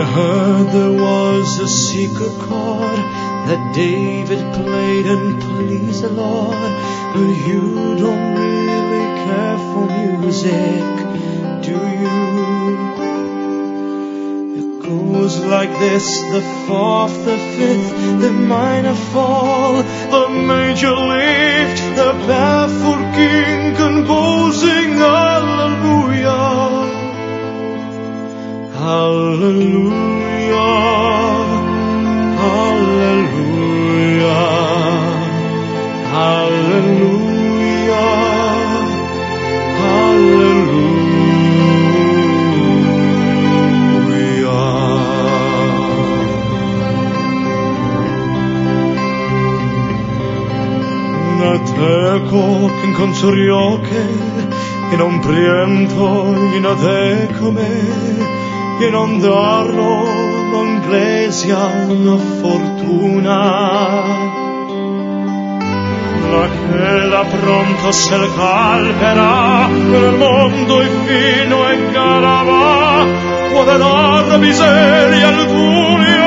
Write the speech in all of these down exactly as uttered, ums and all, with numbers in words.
I heard there was a secret chord that David played and pleased the Lord. But you don't really care for music, do you? It goes like this: the fourth, the fifth, the minor fall, the major lift, the barefoot king composing hallelujah, hallelujah, hallelujah, hallelujah, hallelujah. Teco che incontrò che e non priento in adecome che non darlo l'Inglesia una fortuna la che la pronto se le calperà nel mondo e fino e carava può dar miseria alcunia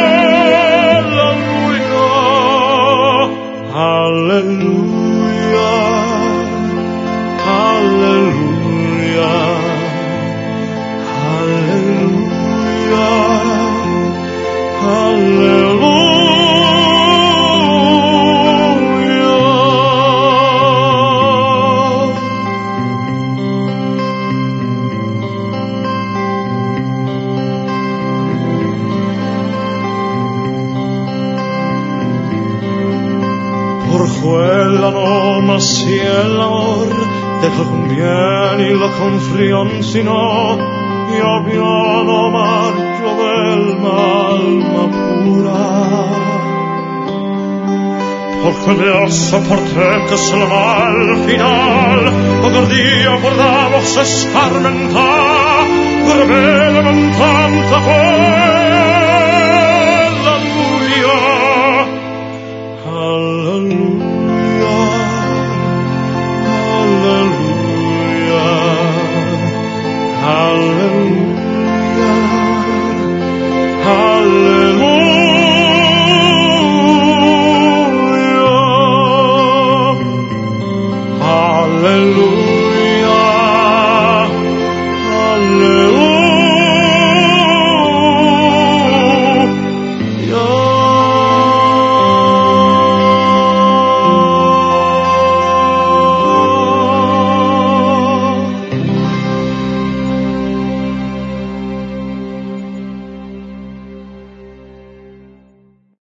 Hallelujah, hallelujah, hallelujah, hallelujah. Quella norma si è l'amor de che convieni la confrionsino io piano marchio del alma pura por quelle ossa portentes el mal final otro día podamos escarmentar per bene non tanta